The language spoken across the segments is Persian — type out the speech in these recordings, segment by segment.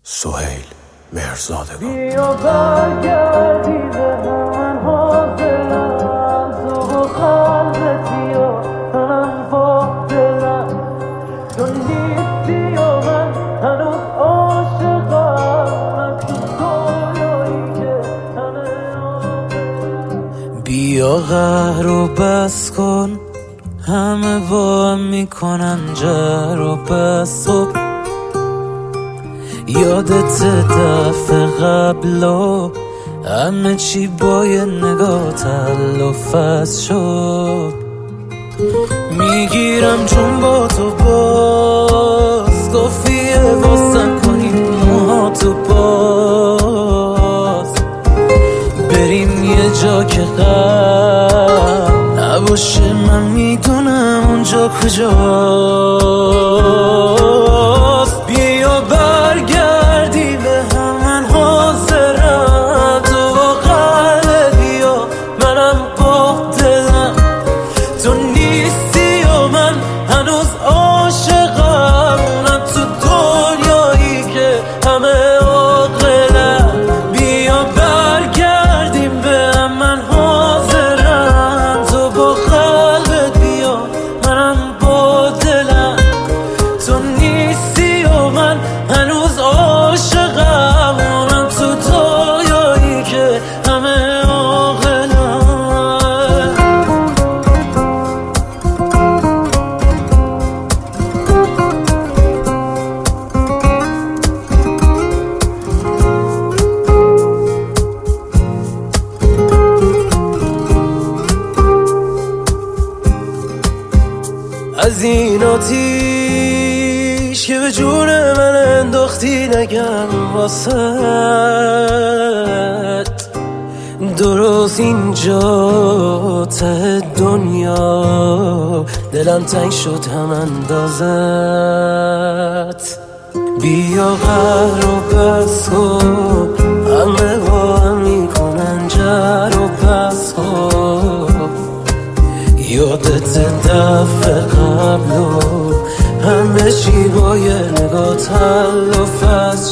سهیل مهرزادگان. بیا برگردی به من حاضرم، تو با قلبتی و من با دلم، تو نیستی و من هنوز عاشقم، من تو دنیایی که همه آمدم. بیا قهر و بس کن، همه با هم میکنن جر و بس کن. یادت دفعه قبل و همه چی با یه نگاه تلافظ شد. میگیرم چون با تو باز کافیه واسم کنیم موهاتو باز، بریم یه جا که غم نباشه. من میدونم اونجا کجاست. بیا برگردی به هم، من حاضرم، تو با قلبی و منم با دلم، تو نیستی و من هنوز عاشقم، من تو دنیایی که همه عاقلم. بیا برگردیم به هم، من حاضرم، تو با قلبت بیا منم با دلم، تو نیستی و من هنوز عاشقم، من تو دنیایی که همه عاقلم. از این آتیش که به جون من انداختی نگم واسد، درست اینجا ته دنیا دلم تنگ شد هم اندازت. بیا قهر و بس کن، همه با هم میکنن جر و بس کن. یادت دفعه قبل و همه چی با یه نگاه تلافظ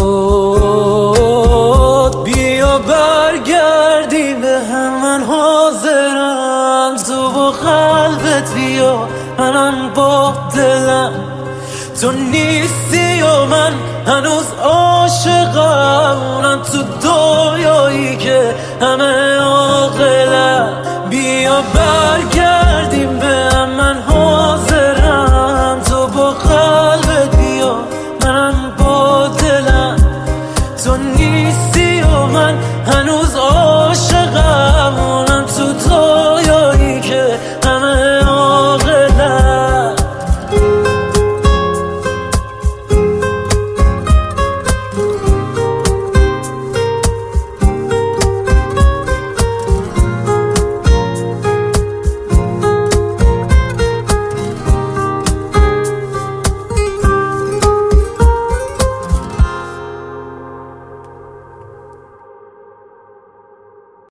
شد. بیا برگردی به هم، من حاضرم، تو با قلبت بیا منم با دلم، تو نیستی و من هنوز عاشقم، من تو دنیایی که همه عاقلم. بیا برگردی